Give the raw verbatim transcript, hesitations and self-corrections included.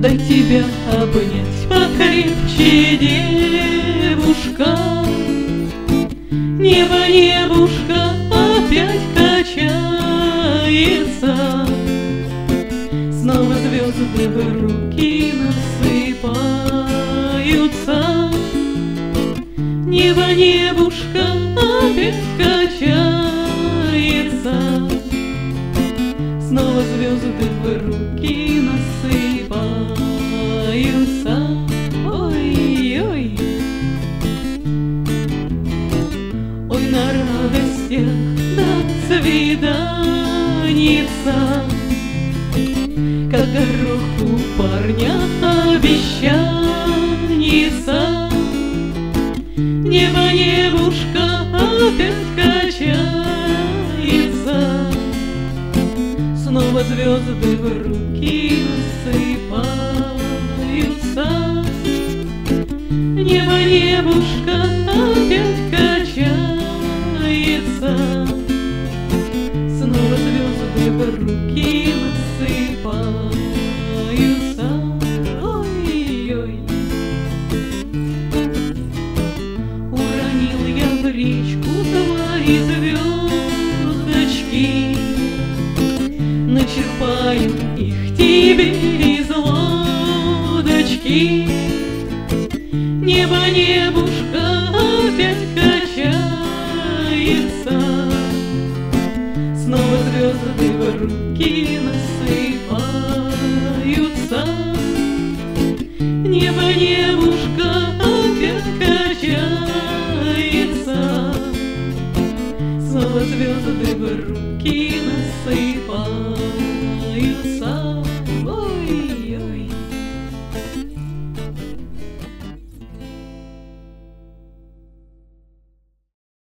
дай тебя обнять покрепче, девушка. Небо, небушка, опять качается, снова звезды в руки насыпаются. Небо, небушка, опять качается, снова звезды в руки насыпаются. Ой-ой, ой, на радостях до свиданица, как горох у парня обещаница. Небо, небушка, опять качается, снова звезды в руки насыпаются. Небо, небушка, опять качается, снова звезды в руки насыпаются. Ой-ой, уронил я в речку твои звездочки, начерпаю их тебе из лодочки. Небо, небушка, опять качается, снова звезды в руки насыпаются. Небо, небушка, опять качается, снова звезды в руки